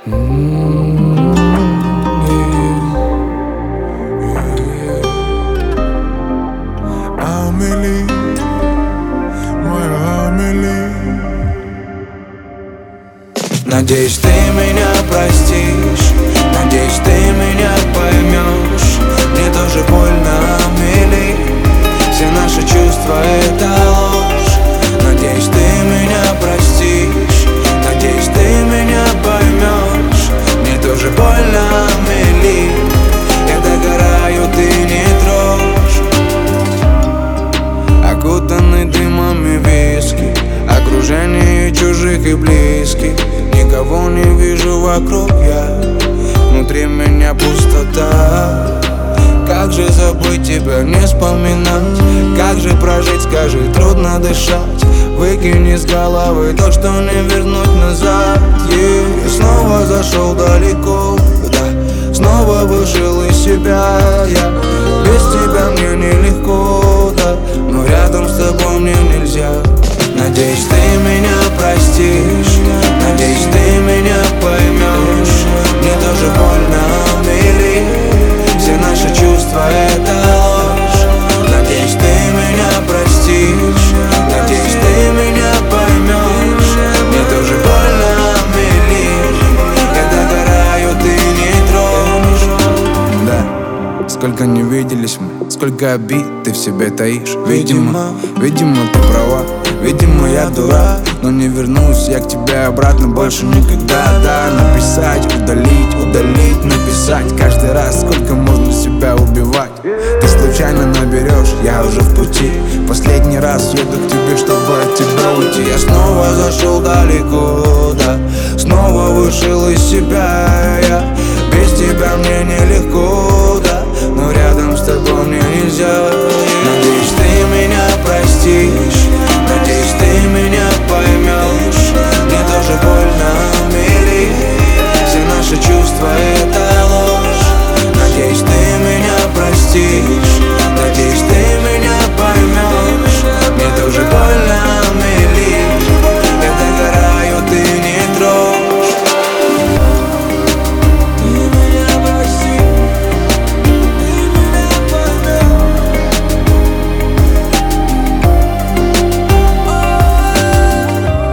Амели, моя Амели. Надеюсь, ты меня простишь, надеюсь, ты меня поймешь. Мне тоже больно, Амели, все наши чувства — это ложь. Надеюсь, ты меня простишь, надеюсь, ты меня поймешь. Мне тоже больно, Амели, я догораю, ты не трожь. Окутанный дымами виски, окружение чужих и близких. Никого не вижу вокруг я, внутри меня пустота. Как же забыть тебя, не вспоминать? Как же прожить, скажи, трудно дышать. Выкини с головы то, что не вернуть назад. Я снова зашел далеко, да, снова вышел из себя. Я без тебя мне нелегко, да, но рядом с тобой мне нельзя. Надеюсь, ты меня простишь, надеюсь, ты меня поймешь. Мне тоже больно, Амели, все наши чувства — это ложь. Надеюсь, ты меня простишь, надеюсь, ты меня поймешь. Мне тоже больно, Амели, я догораю, ты не трожь. Да, сколько не виделись мы, сколько обид ты в себе таишь. Видимо, ты права, видимо, я дурак, но не вернусь я к тебе обратно больше никогда. Да, написать, удалить, написать. Каждый раз, сколько можно себя убивать. Ты случайно наберешь, я уже в пути. Последний раз еду к тебе, чтобы от тебя уйти. Я снова зашел далеко, да, снова вышел из себя. Я без тебя мне нелегко, да, но рядом с тобой мне нельзя. Надеюсь, ты меня простишь, надеюсь, ты меня поймешь. Мне тоже больно, Амели, все наши чувства — это ложь. Надеюсь, ты меня простишь, надеюсь, ты меня поймешь. Мне тоже больно, Амели, я догораю, ты не трожь. Ты меня прости,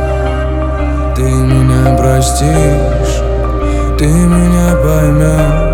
ты меня поймешь. Простишь, ты меня поймешь.